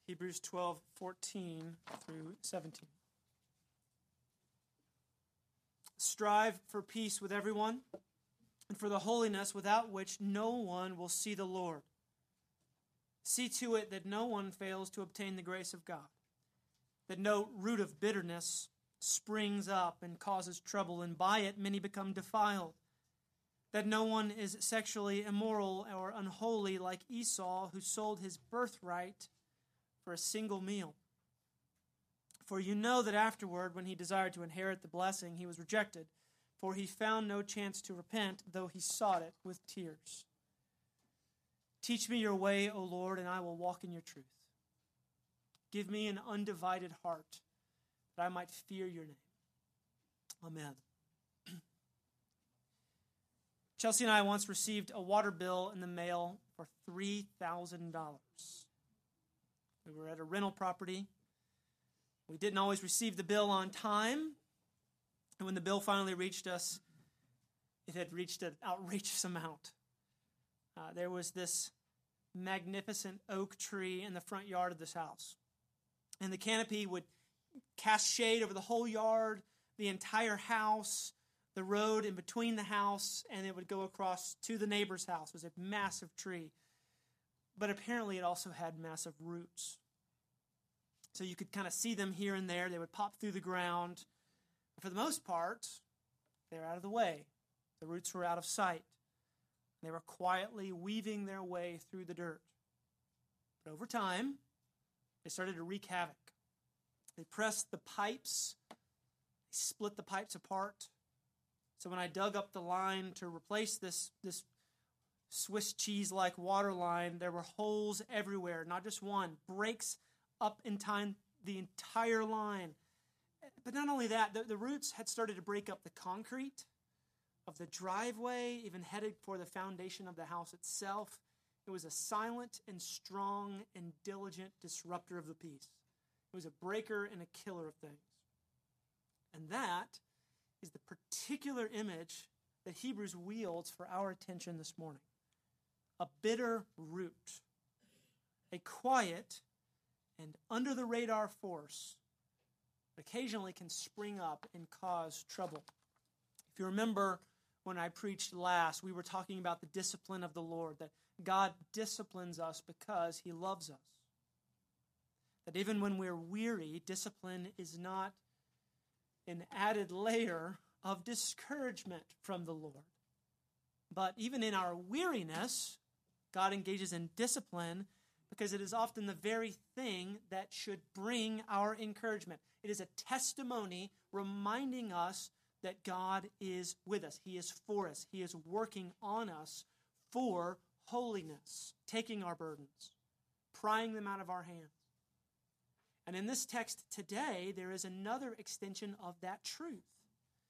Hebrews 12:14 through 17. Strive for peace with everyone, and for the holiness without which no one will see the Lord. See to it that no one fails to obtain the grace of God, that no root of bitterness springs up and causes trouble, and by it many become defiled, that no one is sexually immoral or unholy like Esau, who sold his birthright for a single meal. For you know that afterward, when he desired to inherit the blessing, he was rejected, for he found no chance to repent, though he sought it with tears. Teach me your way, O Lord, and I will walk in your truth. Give me an undivided heart, that I might fear your name. Amen. Chelsea and I once received a water bill in the mail for $3,000. We were at a rental property. We didn't always receive the bill on time. And when the bill finally reached us, it had reached an outrageous amount. There was this magnificent oak tree in the front yard of this house. And the canopy would cast shade over the whole yard, the entire house, the road in between the house, and it would go across to the neighbor's house. It was a massive tree. But apparently it also had massive roots. So you could kind of see them here and there. They would pop through the ground. But for the most part, they were out of the way. The roots were out of sight. They were quietly weaving their way through the dirt. But over time, they started to wreak havoc. They pressed the pipes. They split the pipes apart. So when I dug up the line to replace this Swiss cheese-like water line, there were holes everywhere, not just one, breaks up in time the entire line. But not only that, the roots had started to break up the concrete of the driveway, even headed for the foundation of the house itself. It was a silent and strong and diligent disruptor of the peace. It was a breaker and a killer of things. And that is the particular image that Hebrews wields for our attention this morning. A bitter root, a quiet and under-the-radar force that occasionally can spring up and cause trouble. If you remember when I preached last, we were talking about the discipline of the Lord, that God disciplines us because he loves us. That even when we're weary, discipline is not an added layer of discouragement from the Lord. But even in our weariness, God engages in discipline because it is often the very thing that should bring our encouragement. It is a testimony reminding us that God is with us. He is for us. He is working on us for holiness, taking our burdens, prying them out of our hands. And in this text today, there is another extension of that truth.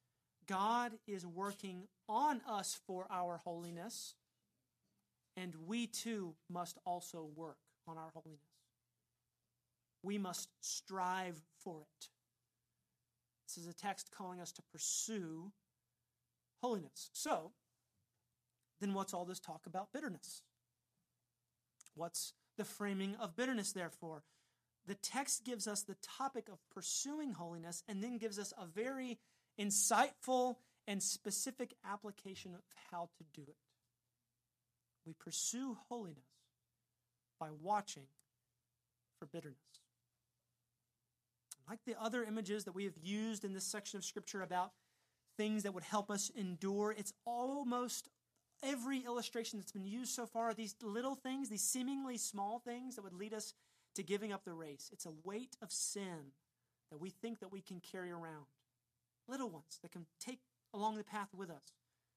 God is working on us for our holiness, and we too must also work on our holiness. We must strive for it. This is a text calling us to pursue holiness. So, then what's all this talk about bitterness? What's the framing of bitterness, therefore? The text gives us the topic of pursuing holiness and then gives us a very insightful and specific application of how to do it. We pursue holiness by watching for bitterness. Like the other images that we have used in this section of Scripture about things that would help us endure, it's almost every illustration that's been used so far, these little things, these seemingly small things that would lead us to giving up the race. It's a weight of sin that we think that we can carry around. Little ones that can take along the path with us.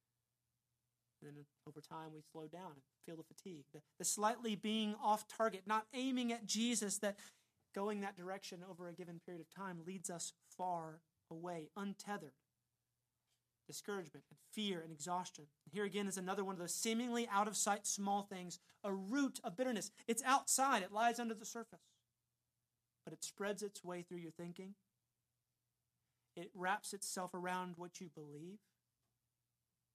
And then over time we slow down and feel the fatigue. The slightly being off target, not aiming at Jesus, that going that direction over a given period of time leads us far away, untethered. Discouragement and fear and exhaustion. And here again is another one of those seemingly out of sight small things, a root of bitterness. It's outside, it lies under the surface. But it spreads its way through your thinking. It wraps itself around what you believe.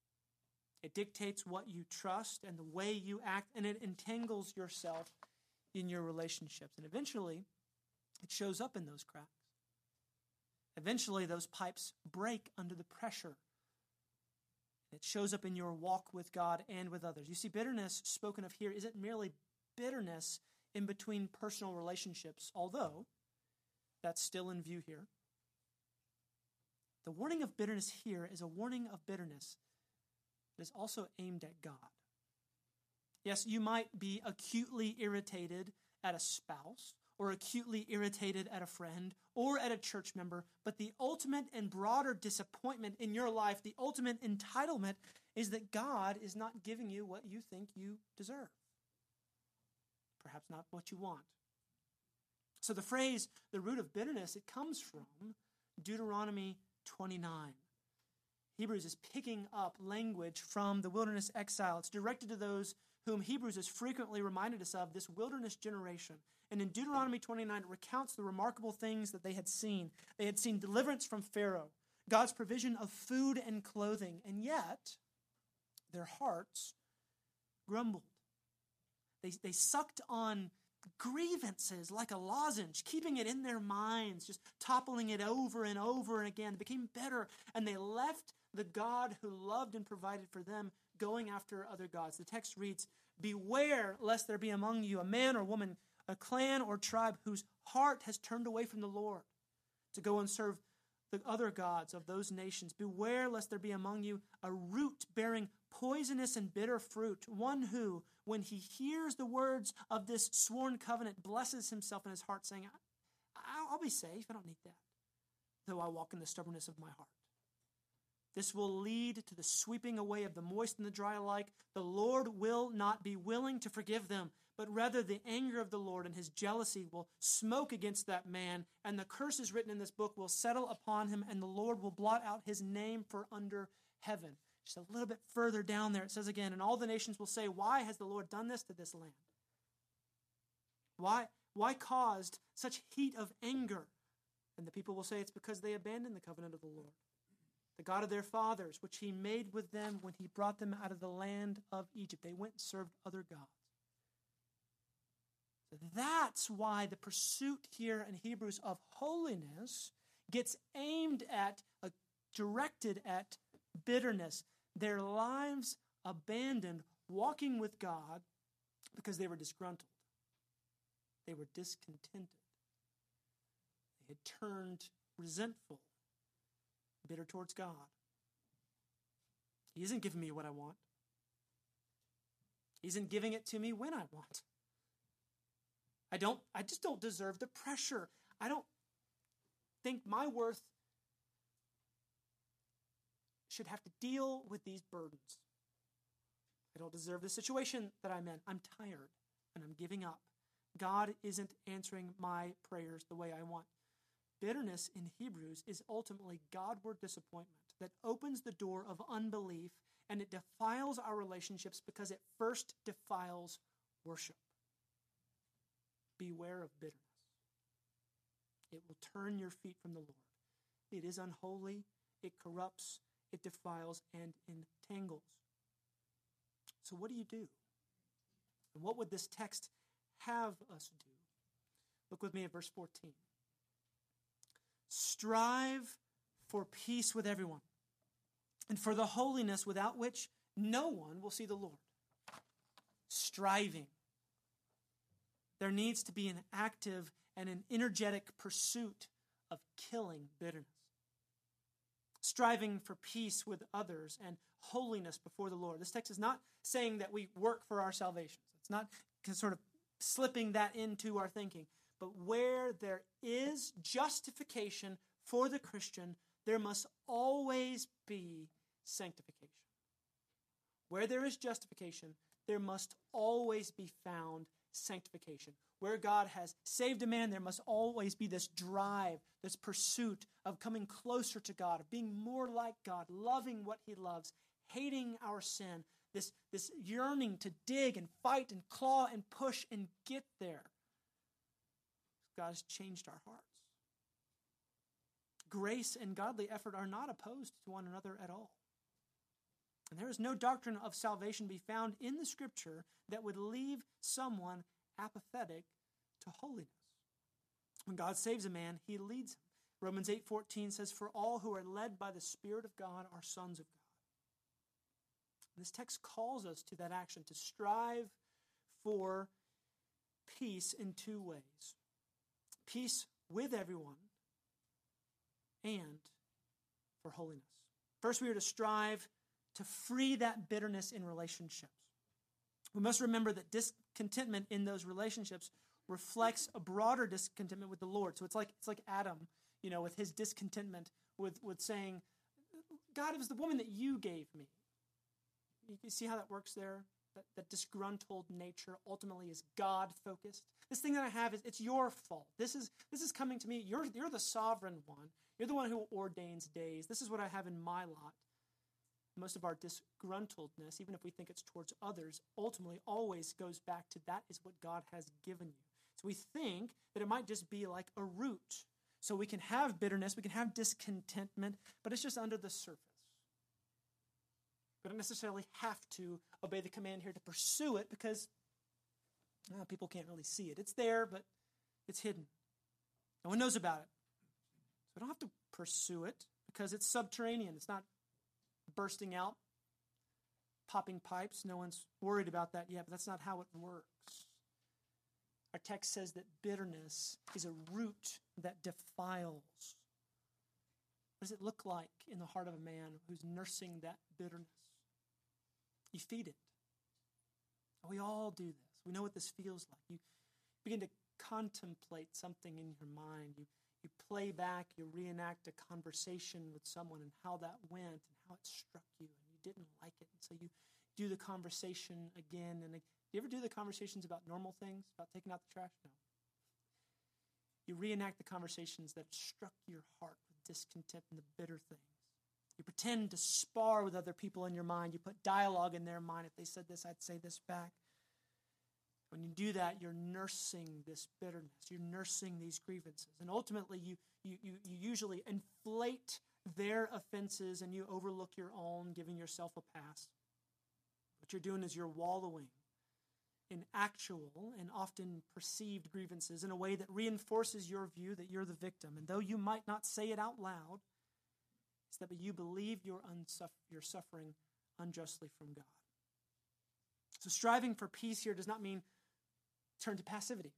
It dictates what you trust and the way you act, and it entangles yourself in your relationships. And eventually, it shows up in those cracks. Eventually, those pipes break under the pressure. It shows up in your walk with God and with others. You see, bitterness spoken of here isn't merely bitterness in between personal relationships, although that's still in view here. The warning of bitterness here is a warning of bitterness that is also aimed at God. Yes, you might be acutely irritated at a spouse, or acutely irritated at a friend, or at a church member, but the ultimate and broader disappointment in your life, the ultimate entitlement, is that God is not giving you what you think you deserve. Perhaps not what you want. So the phrase, the root of bitterness, it comes from Deuteronomy 29. Hebrews is picking up language from the wilderness exile. It's directed to those whom Hebrews has frequently reminded us of, this wilderness generation. And in Deuteronomy 29, it recounts the remarkable things that they had seen. They had seen deliverance from Pharaoh, God's provision of food and clothing, and yet their hearts grumbled. They sucked on grievances like a lozenge, keeping it in their minds, just toppling it over and over and again. They became bitter, and they left the God who loved and provided for them, going after other gods. The text reads, "Beware lest there be among you a man or woman, a clan or tribe whose heart has turned away from the Lord to go and serve the other gods of those nations. Beware lest there be among you a root bearing poisonous and bitter fruit, one who, when he hears the words of this sworn covenant, blesses himself in his heart, saying, I'll be safe, I don't need that, though I walk in the stubbornness of my heart. This will lead to the sweeping away of the moist and the dry alike. The Lord will not be willing to forgive them, but rather the anger of the Lord and his jealousy will smoke against that man, and the curses written in this book will settle upon him, and the Lord will blot out his name for under heaven." Just a little bit further down there, it says again, "And all the nations will say, why has the Lord done this to this land? Why caused such heat of anger?" And the people will say, "It's because they abandoned the covenant of the Lord, the God of their fathers, which he made with them when he brought them out of the land of Egypt." They went and served other gods. So that's why the pursuit here in Hebrews of holiness gets aimed at, directed at bitterness. Their lives abandoned walking with God because they were disgruntled. They were discontented. They had turned resentful, bitter towards God. He isn't giving me what I want. He isn't giving it to me when I want. I just don't deserve the pressure. I don't think my worth should have to deal with these burdens. I don't deserve the situation that I'm in. I'm tired and I'm giving up. God isn't answering my prayers the way I want. Bitterness in Hebrews is ultimately Godward disappointment that opens the door of unbelief, and it defiles our relationships because it first defiles worship. Beware of bitterness. It will turn your feet from the Lord. It is unholy, it corrupts, it defiles, and entangles. So what do you do? And what would this text have us do? Look with me at verse 14. "Strive for peace with everyone, and for the holiness without which no one will see the Lord." Striving. There needs to be an active and an energetic pursuit of killing bitterness. Striving for peace with others and holiness before the Lord. This text is not saying that we work for our salvations. It's not sort of slipping that into our thinking. But where there is justification for the Christian, there must always be sanctification. Where there is justification, there must always be found sanctification. Where God has saved a man, there must always be this drive, this pursuit of coming closer to God, of being more like God, loving what he loves, hating our sin, this yearning to dig and fight and claw and push and get there. God has changed our hearts. Grace and godly effort are not opposed to one another at all. And there is no doctrine of salvation to be found in the Scripture that would leave someone apathetic to holiness. When God saves a man, he leads him. Romans 8:14 says, "For all who are led by the Spirit of God are sons of God." This text calls us to that action, to strive for peace in two ways. Peace with everyone and for holiness. First, we are to strive to free that bitterness in relationships. We must remember that discontentment in those relationships reflects a broader discontentment with the Lord. So it's like Adam, with his discontentment with saying, God, it was the woman that you gave me. You see how that works there? That disgruntled nature ultimately is God-focused. This thing that I have, it's your fault. This is coming to me. You're the sovereign one. You're the one who ordains days. This is what I have in my lot. Most of our disgruntledness, even if we think it's towards others, ultimately always goes back to that is what God has given you. So we think that it might just be like a root. So we can have bitterness, we can have discontentment, but it's just under the surface. We don't necessarily have to obey the command here to pursue it because people can't really see it. It's there, but it's hidden. No one knows about it. So we don't have to pursue it because it's subterranean. It's not bursting out, popping pipes. No one's worried about that yet, but that's not how it works. Our text says that bitterness is a root that defiles. What does it look like in the heart of a man who's nursing that bitterness? You feed it. We all do this. We know what this feels like. You begin to contemplate something in your mind. You play back, you reenact a conversation with someone and how that went and how it struck you and you didn't like it. And so you do the conversation again and again. Do you ever do the conversations about normal things, about taking out the trash? No. You reenact the conversations that struck your heart with discontent and the bitter things. You pretend to spar with other people in your mind. You put dialogue in their mind. If they said this, I'd say this back. When you do that, you're nursing this bitterness. You're nursing these grievances. And ultimately, you usually inflate their offenses and you overlook your own, giving yourself a pass. What you're doing is you're wallowing in actual and often perceived grievances in a way that reinforces your view that you're the victim. And though you might not say it out loud, it's that you believe you're suffering unjustly from God. So striving for peace here does not mean turn to passivity.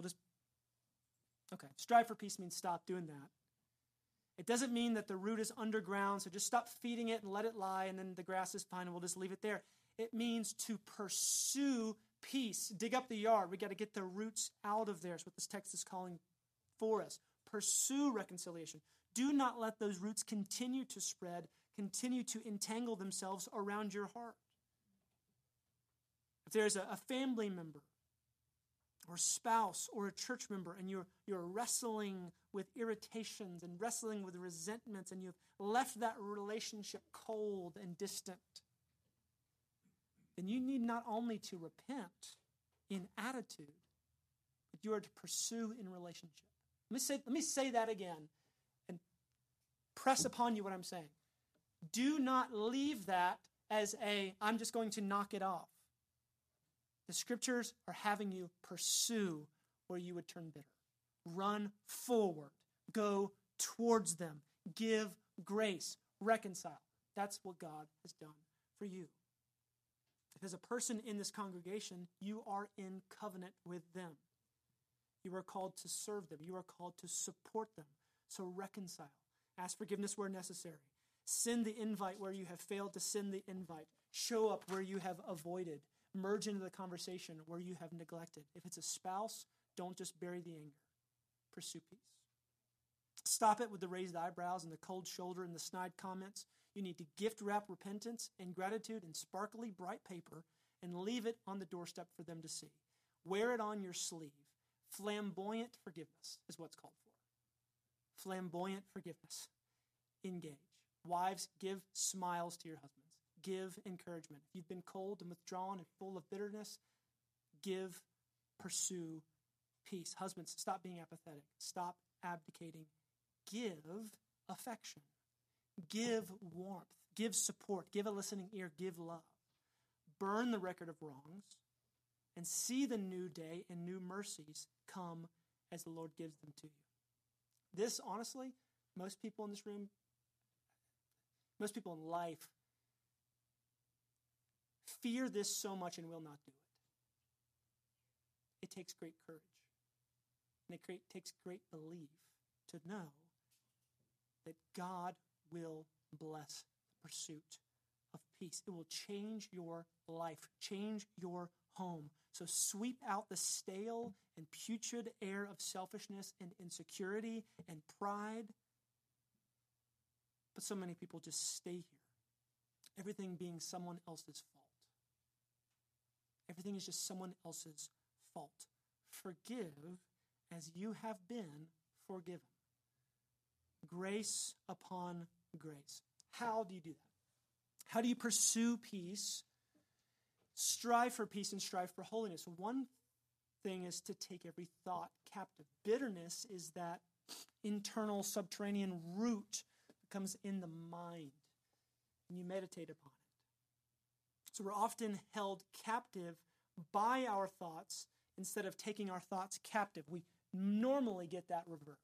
Strive for peace means stop doing that. It doesn't mean that the root is underground, so just stop feeding it and let it lie, and then the grass is fine and we'll just leave it there. It means to pursue peace. Dig up the yard. We got to get the roots out of there. That's what this text is calling for us. Pursue reconciliation. Do not let those roots continue to spread, continue to entangle themselves around your heart. If there's a family member or spouse or a church member and you're wrestling with irritations and wrestling with resentments and you've left that relationship cold and distant, then you need not only to repent in attitude, but you are to pursue in relationship. Let me say that again and press upon you what I'm saying. Do not leave that as I'm just going to knock it off. The scriptures are having you pursue where you would turn bitter. Run forward. Go towards them. Give grace. Reconcile. That's what God has done for you. If as a person in this congregation, you are in covenant with them. You are called to serve them. You are called to support them. So reconcile. Ask forgiveness where necessary. Send the invite where you have failed to send the invite. Show up where you have avoided. Merge into the conversation where you have neglected. If it's a spouse, don't just bury the anger. Pursue peace. Stop it with the raised eyebrows and the cold shoulder and the snide comments. You need to gift wrap repentance and gratitude in sparkly bright paper and leave it on the doorstep for them to see. Wear it on your sleeve. Flamboyant forgiveness is what's called for. Flamboyant forgiveness. Engage. Wives, give smiles to your husbands. Give encouragement. If you've been cold and withdrawn and full of bitterness, pursue peace. Husbands, stop being apathetic. Stop abdicating. Give affection. Give warmth. Give support. Give a listening ear. Give love. Burn the record of wrongs and see the new day and new mercies come as the Lord gives them to you. This, honestly, most people in this room, most people in life, fear this so much and will not do it. It takes great courage. And it takes great belief to know that God will bless the pursuit of peace. It will change your life, change your home. So sweep out the stale and putrid air of selfishness and insecurity and pride. But so many people just stay here, everything being someone else's fault. Everything is just someone else's fault. Forgive as you have been forgiven. Grace upon grace. How do you do that? How do you pursue peace? Strive for peace and strive for holiness. One thing is to take every thought captive. Bitterness is that internal subterranean root that comes in the mind, and you meditate upon it. So we're often held captive by our thoughts instead of taking our thoughts captive. We normally get that reversed.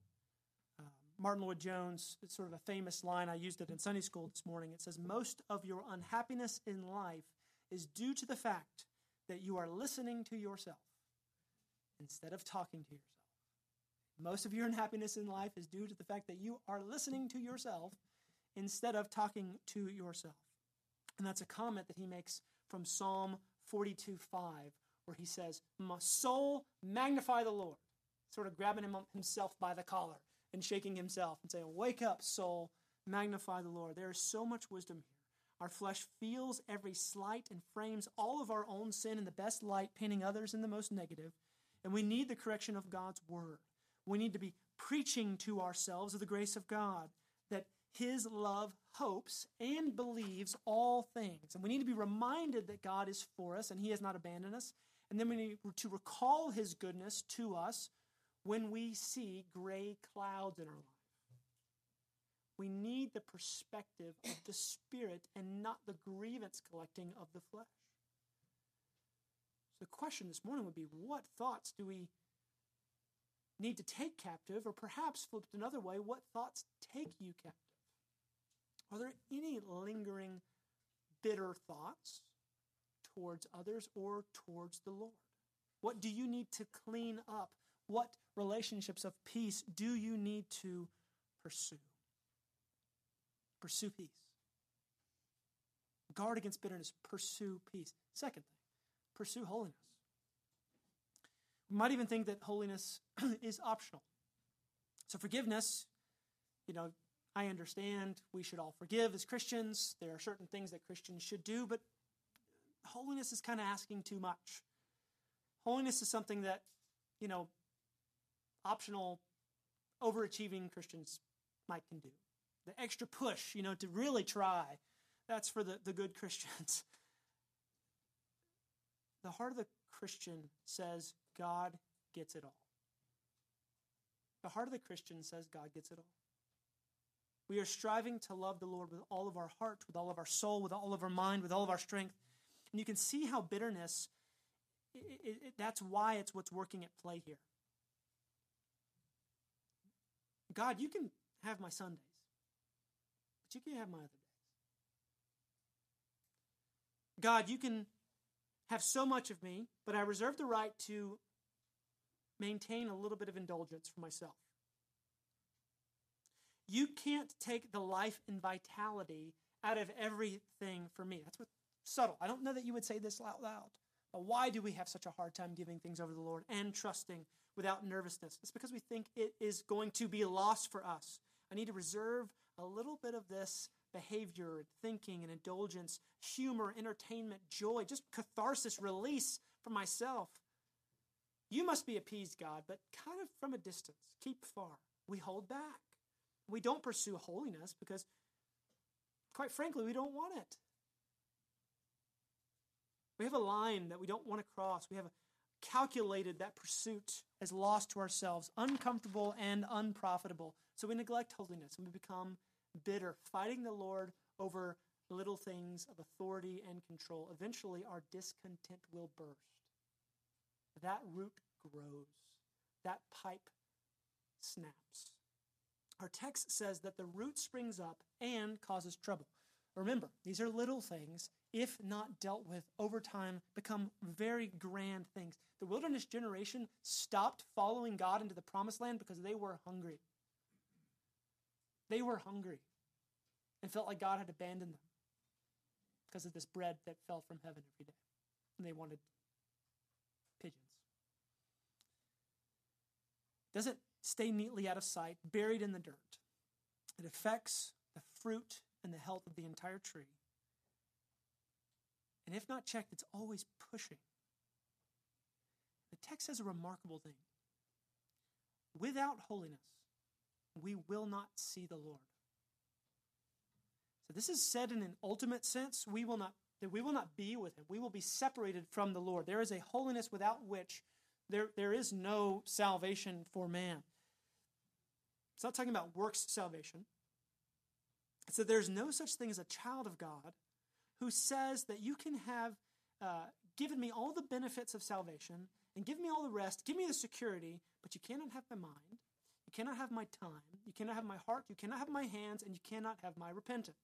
Martin Lloyd-Jones, it's sort of a famous line. I used it in Sunday school this morning. It says, most of your unhappiness in life is due to the fact that you are listening to yourself instead of talking to yourself. Most of your unhappiness in life is due to the fact that you are listening to yourself instead of talking to yourself. And that's a comment that he makes from Psalm 42:5, where he says, my soul, magnify the Lord. Sort of grabbing himself by the collar and shaking himself and saying, wake up, soul, magnify the Lord. There is so much wisdom here. Our flesh feels every slight and frames all of our own sin in the best light, painting others in the most negative. And we need the correction of God's word. We need to be preaching to ourselves of the grace of God, that his love hopes and believes all things. And we need to be reminded that God is for us and he has not abandoned us. And then we need to recall his goodness to us when we see gray clouds in our life. We need the perspective of the Spirit and not the grievance collecting of the flesh. So the question this morning would be, what thoughts do we need to take captive? Or perhaps flipped another way, what thoughts take you captive? Are there any lingering bitter thoughts towards others or towards the Lord? What do you need to clean up? What relationships of peace do you need to pursue? Pursue peace. Guard against bitterness. Pursue peace. Second thing, pursue holiness. We might even think that holiness is optional. So forgiveness, I understand we should all forgive as Christians. There are certain things that Christians should do, but holiness is kind of asking too much. Holiness is something that, optional, overachieving Christians can do. The extra push, to really try, that's for the good Christians. The heart of the Christian says God gets it all. The heart of the Christian says God gets it all. We are striving to love the Lord with all of our heart, with all of our soul, with all of our mind, with all of our strength. And you can see how bitterness, that's why it's what's working at play here. God, you can have my Sundays, but you can't have my other days. God, you can have so much of me, but I reserve the right to maintain a little bit of indulgence for myself. You can't take the life and vitality out of everything for me. That's what's subtle. I don't know that you would say this out loud. But why do we have such a hard time giving things over to the Lord and trusting without nervousness? It's because we think it is going to be lost for us. I need to reserve a little bit of this behavior, thinking, and indulgence, humor, entertainment, joy, just catharsis, release for myself. You must be appeased, God, but kind of from a distance. Keep far. We hold back. We don't pursue holiness because, quite frankly, we don't want it. We have a line that we don't want to cross. We have calculated that pursuit as lost to ourselves, uncomfortable and unprofitable. So we neglect holiness and we become bitter, fighting the Lord over little things of authority and control. Eventually, our discontent will burst. that root grows. That pipe snaps. Our text says that the root springs up and causes trouble. Remember, these are little things, if not dealt with over time, become very grand things. The wilderness generation stopped following God into the promised land because they were hungry. They were hungry and felt like God had abandoned them because of this bread that fell from heaven every day. And they wanted pigeons. Doesn't stay neatly out of sight, buried in the dirt. It affects the fruit and the health of the entire tree. And if not checked, it's always pushing. The text says a remarkable thing. Without holiness, we will not see the Lord. So this is said in an ultimate sense. We will not be with him. We will be separated from the Lord. There is a holiness without which there is no salvation for man. It's not talking about works salvation. It's that there's no such thing as a child of God who says that you can have given me all the benefits of salvation and give me all the rest, give me the security, but you cannot have my mind, you cannot have my time, you cannot have my heart, you cannot have my hands, and you cannot have my repentance.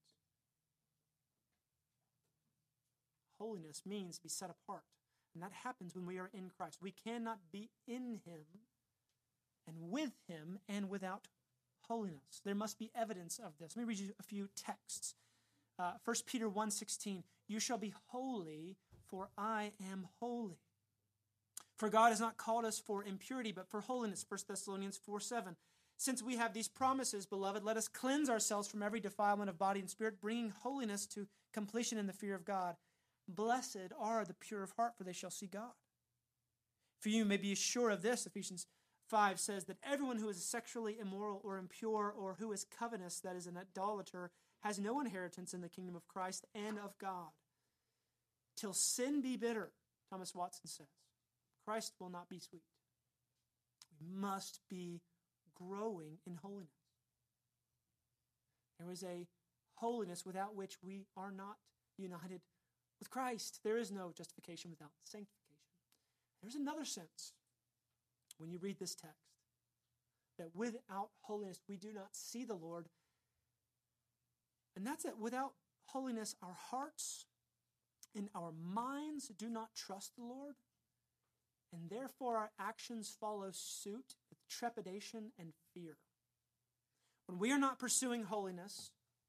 Holiness means to be set apart. And that happens when we are in Christ. We cannot be in him and with him and without holiness. There must be evidence of this. Let me read you a few texts. 1 Peter 1:16, you shall be holy, for I am holy. For God has not called us for impurity, but for holiness. 1 Thessalonians 4:7. Since we have these promises, beloved, let us cleanse ourselves from every defilement of body and spirit, bringing holiness to completion in the fear of God. Blessed are the pure of heart, for they shall see God. For you may be sure of this, Ephesians 5 says that everyone who is sexually immoral or impure or who is covetous, that is an idolater, has no inheritance in the kingdom of Christ and of God. Till sin be bitter, Thomas Watson says, Christ will not be sweet. We must be growing in holiness. There is a holiness without which we are not united with Christ. There is no justification without sanctification. There's another sense when you read this text that without holiness we do not see the Lord. And that's it. Without holiness, our hearts and our minds do not trust the Lord, and therefore our actions follow suit with trepidation and fear. When we are not pursuing holiness,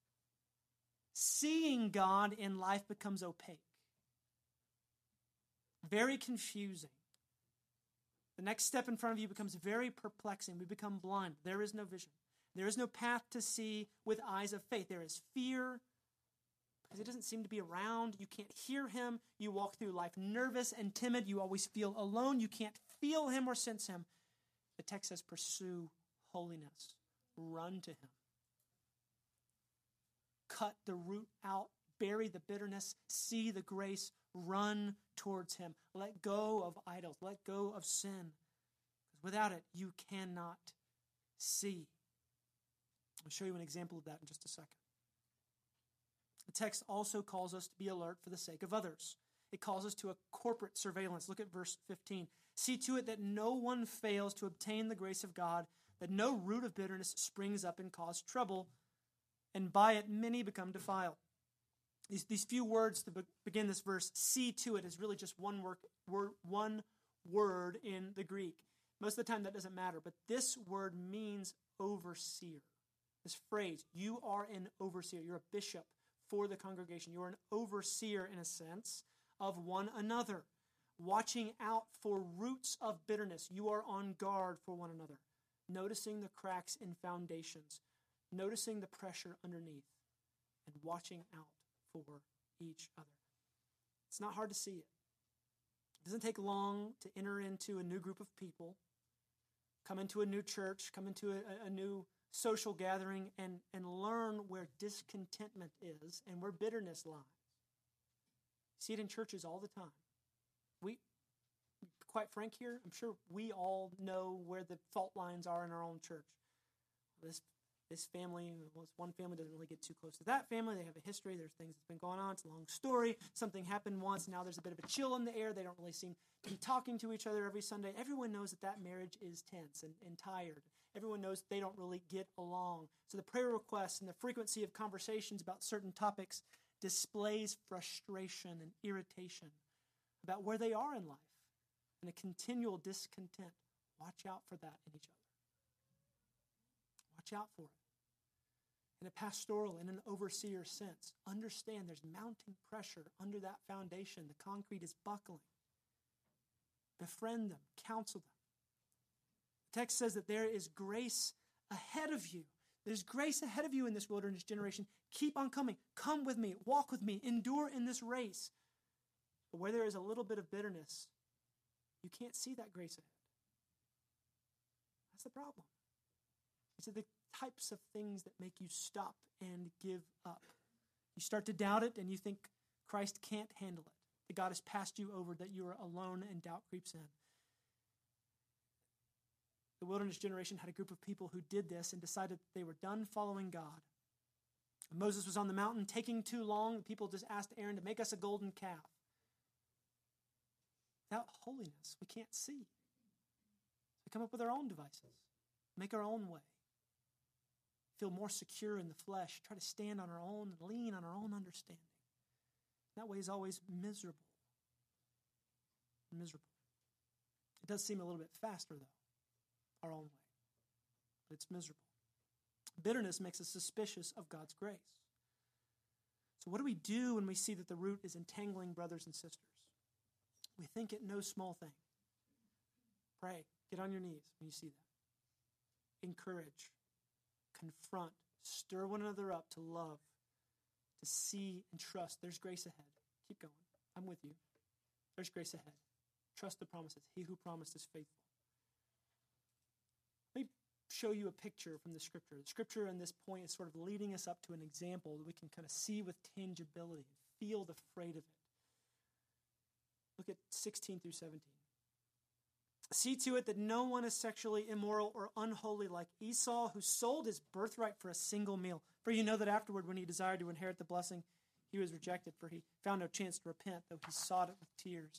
seeing God in life becomes opaque, very confusing. The next step in front of you becomes very perplexing. We become blind. There is no vision. There is no path to see with eyes of faith. There is fear because he doesn't seem to be around. You can't hear him. You walk through life nervous and timid. You always feel alone. You can't feel him or sense him. The text says, pursue holiness. Run to him. Cut the root out. Bury the bitterness. See the grace. Run towards him. Let go of idols. Let go of sin. Because without it, you cannot see. I'll show you an example of that in just a second. The text also calls us to be alert for the sake of others. It calls us to a corporate surveillance. Look at verse 15. See to it that no one fails to obtain the grace of God, that no root of bitterness springs up and cause trouble, and by it many become defiled. These few words to begin this verse, see to it, is really just one word in the Greek. Most of the time that doesn't matter, but this word means overseer. This phrase, you are an overseer. You're a bishop for the congregation. You're an overseer, in a sense, of one another, watching out for roots of bitterness. You are on guard for one another, noticing the cracks in foundations, noticing the pressure underneath, and watching out for each other. It's not hard to see it. It doesn't take long to enter into a new group of people, come into a new church, come into a new social gathering, and learn where discontentment is and where bitterness lies. See it in churches all the time. We, quite frank here, I'm sure we all know where the fault lines are in our own church. This This family, well, one family doesn't really get too close to that family. They have a history. There's things that's been going on. It's a long story. Something happened once. Now there's a bit of a chill in the air. They don't really seem to be talking to each other every Sunday. Everyone knows that marriage is tense and tired. Everyone knows they don't really get along. So the prayer requests and the frequency of conversations about certain topics displays frustration and irritation about where they are in life and a continual discontent. Watch out for that in each other. Watch out for it. In a pastoral, in an overseer sense, understand there's mounting pressure under that foundation. The concrete is buckling. Befriend them, counsel them. The text says that there is grace ahead of you. There's grace ahead of you in this wilderness generation. Keep on coming. Come with me. Walk with me. Endure in this race. But where there is a little bit of bitterness, you can't see that grace ahead. That's the problem. These are the types of things that make you stop and give up. You start to doubt it and you think Christ can't handle it, that God has passed you over, that you are alone, and doubt creeps in. The wilderness generation had a group of people who did this and decided that they were done following God. And Moses was on the mountain taking too long. The people just asked Aaron to make us a golden calf. Without holiness, we can't see. We come up with our own devices, make our own way, feel more secure in the flesh, try to stand on our own, lean on our own understanding. That way is always miserable. Miserable. It does seem a little bit faster, though, our own way. But it's miserable. Bitterness makes us suspicious of God's grace. So what do we do when we see that the root is entangling brothers and sisters? We think it no small thing. Pray. Get on your knees when you see that. Encourage. Confront. Stir one another up to love, to see and trust. There's grace ahead. Keep going. I'm with you. There's grace ahead. Trust the promises. He who promised is faithful. Let me show you a picture from the Scripture. The Scripture in this point is sort of leading us up to an example that we can kind of see with tangibility, feel the freight of it. Look at 16 through 17. See to it that no one is sexually immoral or unholy like Esau, who sold his birthright for a single meal. For you know that afterward, when he desired to inherit the blessing, he was rejected, for he found no chance to repent, though he sought it with tears.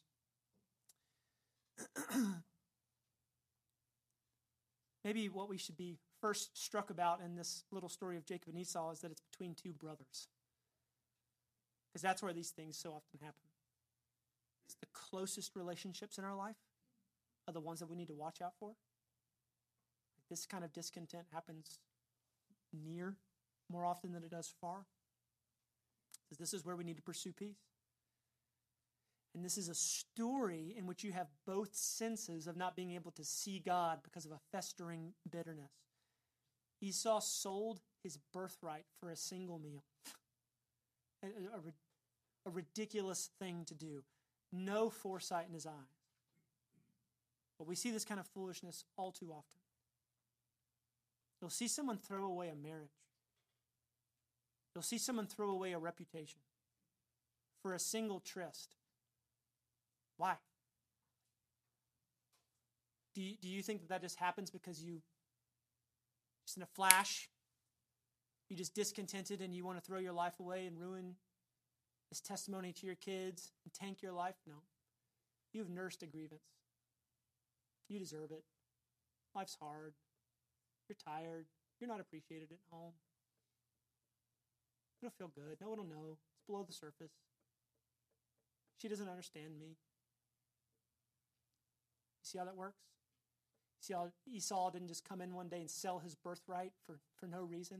Maybe what we should be first struck about in this little story of Jacob and Esau is that it's between two brothers. Because that's where these things so often happen. It's the closest relationships in our life are the ones that we need to watch out for. This kind of discontent happens near more often than it does far. This is where we need to pursue peace. And this is a story in which you have both senses of not being able to see God because of a festering bitterness. Esau sold his birthright for a single meal. A ridiculous thing to do. No foresight in his eyes. But we see this kind of foolishness all too often. You'll see someone throw away a marriage. You'll see someone throw away a reputation for a single tryst. Why? Do you think that just happens because you, just in a flash, you're just discontented and you want to throw your life away and ruin this testimony to your kids and tank your life? No. You've nursed a grievance. You deserve it. Life's hard. You're tired. You're not appreciated at home. It'll feel good. No one will know. It's below the surface. She doesn't understand me. You see how that works? See how Esau didn't just come in one day and sell his birthright for no reason?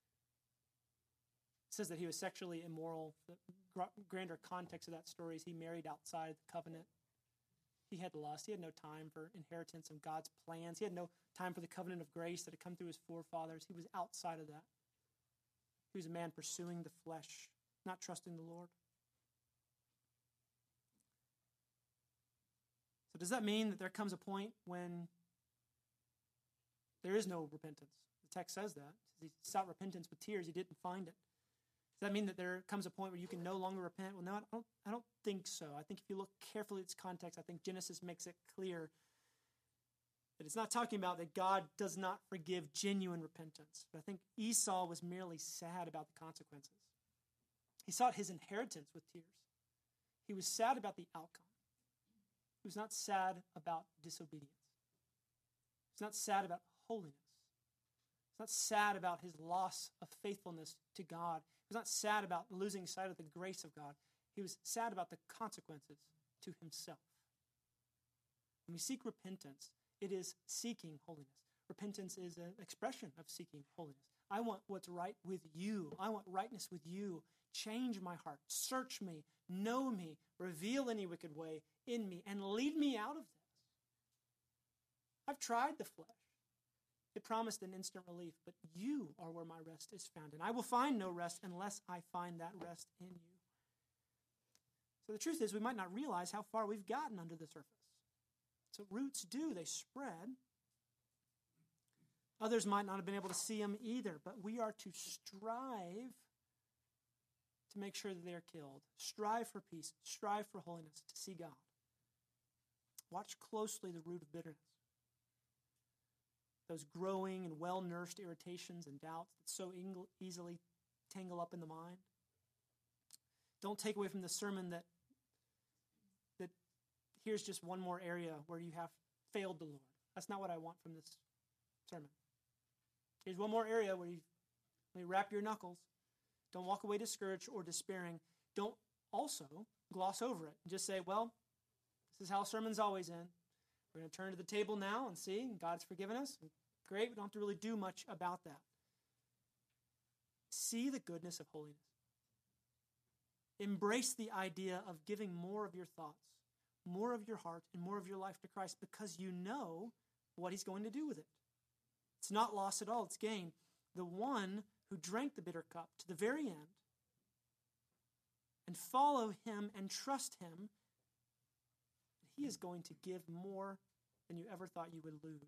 It says that he was sexually immoral. The grander context of that story is he married outside the covenant. He had lust. He had no time for inheritance and God's plans. He had no time for the covenant of grace that had come through his forefathers. He was outside of that. He was a man pursuing the flesh, not trusting the Lord. So does that mean that there comes a point when there is no repentance? The text says that. He sought repentance with tears. He didn't find it. Does that mean that there comes a point where you can no longer repent? Well, no, I don't think so. I think if you look carefully at its context, I think Genesis makes it clear That it's not talking about that God does not forgive genuine repentance. But I think Esau was merely sad about the consequences. He sought his inheritance with tears. He was sad about the outcome. He was not sad about disobedience. He's not sad about holiness. He's not sad about his loss of faithfulness to God. He was not sad about losing sight of the grace of God. He was sad about the consequences to himself. When we seek repentance, it is seeking holiness. Repentance is an expression of seeking holiness. I want what's right with you. I want rightness with you. Change my heart. Search me. Know me. Reveal any wicked way in me and lead me out of this. I've tried the flesh. It promised an instant relief, but you are where my rest is found. And I will find no rest unless I find that rest in you. So the truth is, we might not realize how far we've gotten under the surface. So roots do, they spread. Others might not have been able to see them either, but we are to strive to make sure that they are killed. Strive for peace. Strive for holiness, to see God. Watch closely the root of bitterness. Those growing and well-nourished irritations and doubts that so easily tangle up in the mind. Don't take away from the sermon that here's just one more area where you have failed the Lord. That's not what I want from this sermon. Here's one more area where you wrap your knuckles. Don't walk away discouraged or despairing. Don't also gloss over it and just say, well, this is how sermons always end. We're going to turn to the table now and see, God's forgiven us. Great, we don't have to really do much about that. See the goodness of holiness. Embrace the idea of giving more of your thoughts, more of your heart, and more of your life to Christ because you know what he's going to do with it. It's not loss at all, it's gain. The one who drank the bitter cup to the very end and follow him and trust him, he is going to give more than you ever thought you would lose.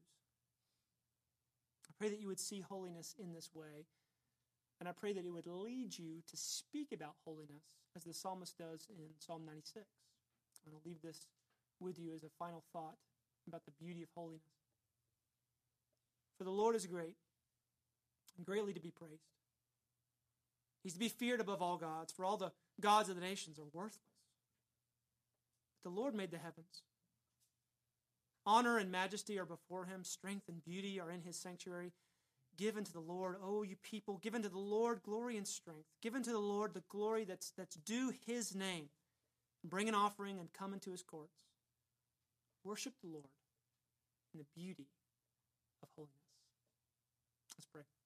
I pray that you would see holiness in this way, and I pray that it would lead you to speak about holiness as the psalmist does in Psalm 96. I'm going to leave this with you as a final thought about the beauty of holiness. For the Lord is great and greatly to be praised. He's to be feared above all gods, for all the gods of the nations are worthless. But the Lord made the heavens. Honor and majesty are before him. Strength and beauty are in his sanctuary. Give unto the Lord, O you people, give unto the Lord glory and strength. Give unto the Lord the glory that's due his name. Bring an offering and come into his courts. Worship the Lord in the beauty of holiness. Let's pray.